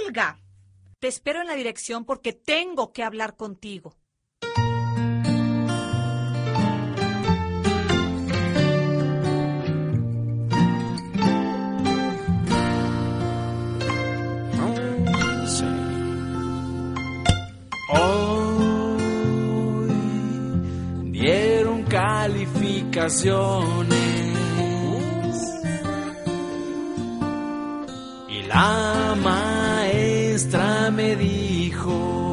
Olga, te espero en la dirección porque tengo que hablar contigo. Hoy dieron calificaciones y la maestra me dijo: